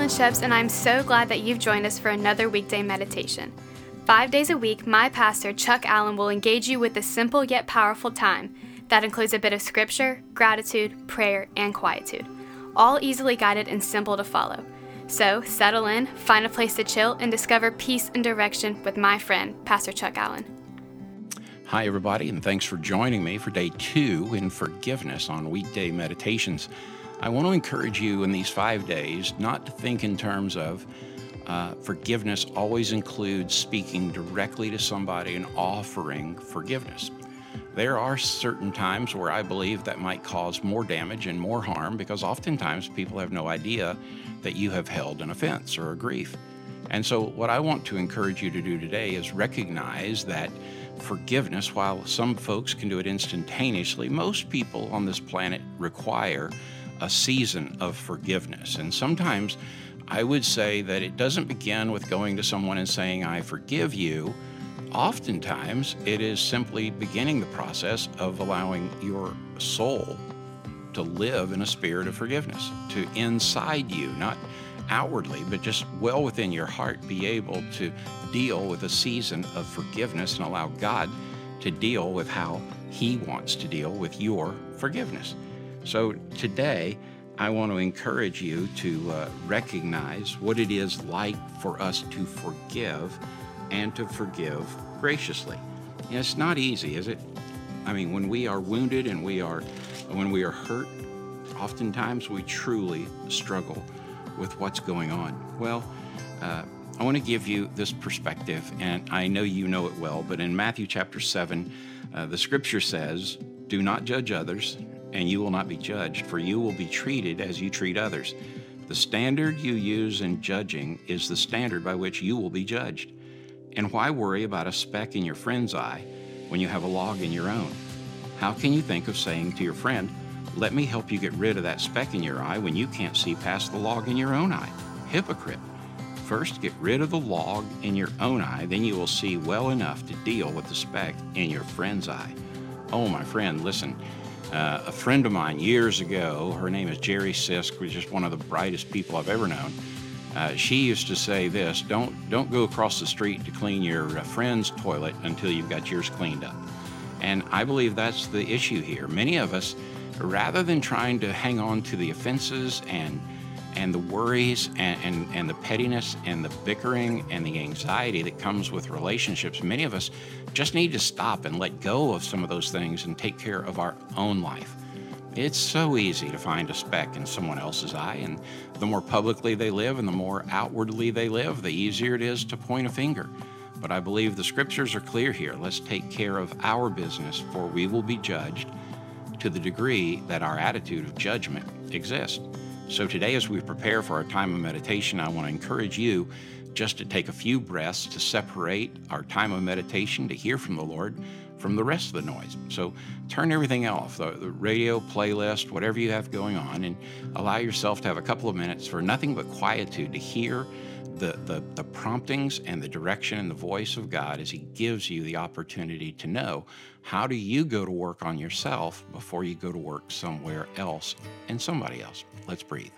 Sheps, and I'm so glad that you've joined us for another weekday meditation. 5 days a week, my pastor, Chuck Allen, will engage you with a simple yet powerful time that includes a bit of scripture, gratitude, prayer, and quietude, all easily guided and simple to follow. So settle in, find a place to chill, and discover peace and direction with my friend, Pastor Chuck Allen. Hi, everybody, and thanks for joining me for day 2 in forgiveness on weekday meditations. I want to encourage you in these 5 days not to think in terms of forgiveness always includes speaking directly to somebody and offering forgiveness. There are certain times where I believe that might cause more damage and more harm because oftentimes people have no idea that you have held an offense or a grief. And so what I want to encourage you to do today is recognize that forgiveness, while some folks can do it instantaneously, most people on this planet require a season of forgiveness. And sometimes I would say that it doesn't begin with going to someone and saying, I forgive you. Oftentimes, it is simply beginning the process of allowing your soul to live in a spirit of forgiveness, to inside you, not outwardly, but just well within your heart, be able to deal with a season of forgiveness and allow God to deal with how He wants to deal with your forgiveness. So today, I want to encourage you to recognize what it is like for us to forgive and to forgive graciously. And it's not easy, is it? I mean, when we are wounded and when we are hurt, oftentimes we truly struggle with what's going on. Well, I want to give you this perspective, and I know you know it well, but in Matthew chapter 7, the scripture says, do not judge others, and you will not be judged, for you will be treated as you treat others. The standard you use in judging is the standard by which you will be judged. And why worry about a speck in your friend's eye when you have a log in your own? How can you think of saying to your friend, let me help you get rid of that speck in your eye when you can't see past the log in your own eye? Hypocrite. First, get rid of the log in your own eye, then you will see well enough to deal with the speck in your friend's eye. Oh, my friend, listen. A friend of mine years ago, her name is Jerry Sisk, was just one of the brightest people I've ever known. She used to say this, don't go across the street to clean your friend's toilet until you've got yours cleaned up. And I believe that's the issue here. Many of us, rather than trying to hang on to the offenses and the worries and the pettiness and the bickering and the anxiety that comes with relationships, many of us just need to stop and let go of some of those things and take care of our own life. It's so easy to find a speck in someone else's eye, and the more publicly they live and the more outwardly they live, the easier it is to point a finger. But I believe the scriptures are clear here. Let's take care of our business, for we will be judged to the degree that our attitude of judgment exists. So today, as we prepare for our time of meditation, I want to encourage you just to take a few breaths to separate our time of meditation to hear from the Lord from the rest of the noise. So turn everything off, the radio, playlist, whatever you have going on, and allow yourself to have a couple of minutes for nothing but quietude to hear the promptings and the direction and the voice of God as He gives you the opportunity to know how do you go to work on yourself before you go to work somewhere else and somebody else. Let's breathe.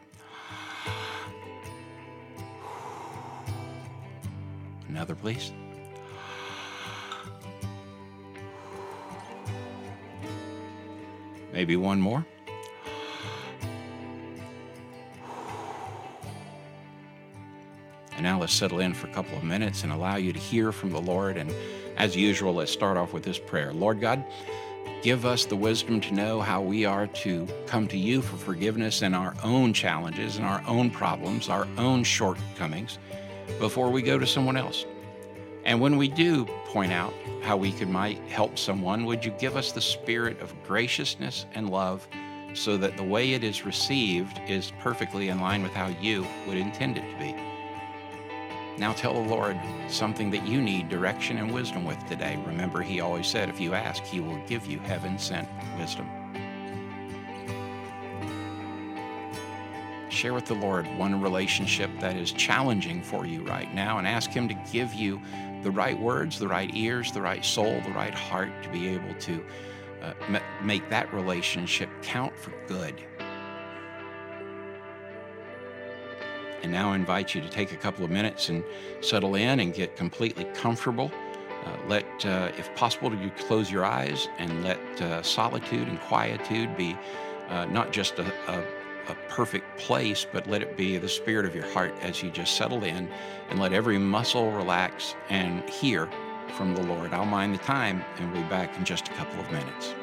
Another, please. Maybe one more. And now let's settle in for a couple of minutes and allow you to hear from the Lord. And as usual, let's start off with this prayer. Lord God, give us the wisdom to know how we are to come to you for forgiveness in our own challenges and our own problems, our own shortcomings, before we go to someone else. And when we do point out how we might help someone, would you give us the spirit of graciousness and love so that the way it is received is perfectly in line with how you would intend it to be? Now tell the Lord something that you need direction and wisdom with today. Remember, He always said, if you ask, He will give you heaven-sent wisdom. Share with the Lord one relationship that is challenging for you right now and ask Him to give you the right words, the right ears, the right soul, the right heart to be able to make that relationship count for good. And now I invite you to take a couple of minutes and settle in and get completely comfortable. If possible, you close your eyes and let solitude and quietude be not just a perfect place, but let it be the spirit of your heart as you just settle in, and let every muscle relax and hear from the Lord. I'll mind the time, and we'll be back in just a couple of minutes.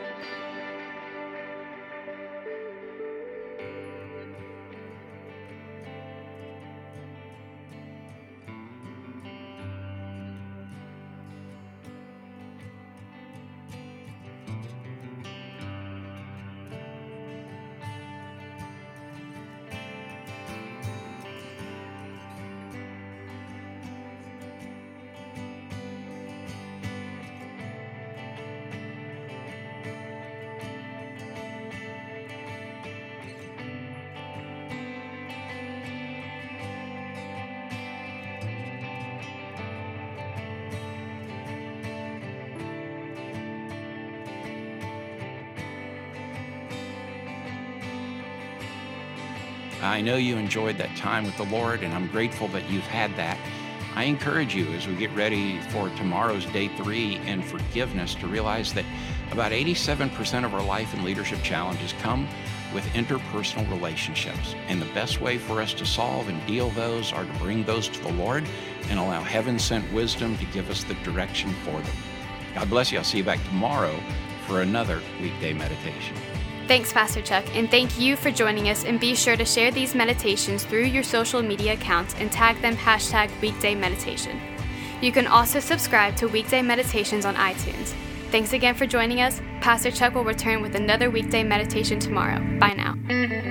I know you enjoyed that time with the Lord, and I'm grateful that you've had that. I encourage you as we get ready for tomorrow's day 3 in forgiveness to realize that about 87% of our life and leadership challenges come with interpersonal relationships. And the best way for us to solve and deal those are to bring those to the Lord and allow heaven-sent wisdom to give us the direction for them. God bless you. I'll see you back tomorrow for another weekday meditation. Thanks, Pastor Chuck, and thank you for joining us, and be sure to share these meditations through your social media accounts and tag them #weekdaymeditation. You can also subscribe to Weekday Meditations on iTunes. Thanks again for joining us. Pastor Chuck will return with another weekday meditation tomorrow. Bye now.